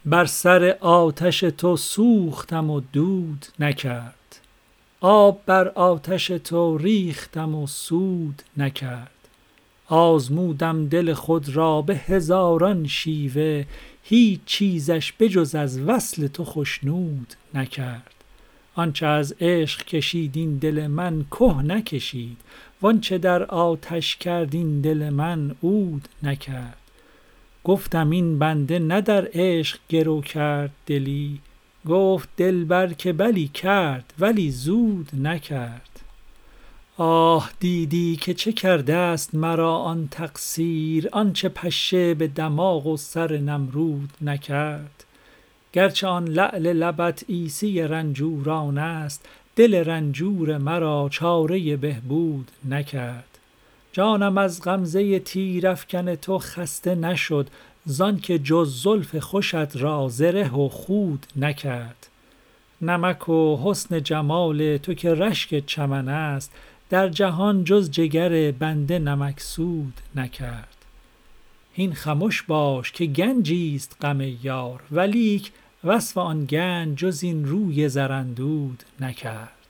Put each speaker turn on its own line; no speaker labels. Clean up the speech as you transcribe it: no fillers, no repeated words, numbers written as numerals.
بر سر آتش تو سوختم و دود نکرد، آب بر آتش تو ریختم و سود نکرد. آزمودم دل خود را به هزاران شیوه، هیچ چیزش بجز از وصل تو خشنود نکرد. آنچه از عشق کشید این دل من که نکشید، وانچه در آتش کرد این دل من عود نکرد. گفتم این بنده نه در عشق گرو کرد دلی، گفت دلبر که بلی کرد ولی زود نکرد. آه دیدی که چه کرده است مرا آن تقصیر، آنچه پشه به دماغ و سر نمرود نکرد. گرچه آن لعل لبت عیسی رنجوران است، دل رنجور مرا چاره بهبود نکرد. جانم از غمزه تیرافکن تو خسته نشد، زانکه جز زلف خوشت را زره و خود نکرد. نمک و حسن جمال تو که رشک چمن است، در جهان جز جگر بنده نمکسود نکرد. هین خمش باش که گنجی است غم یار، ولیک وصف آن گنج جز این روی زراندود نکرد.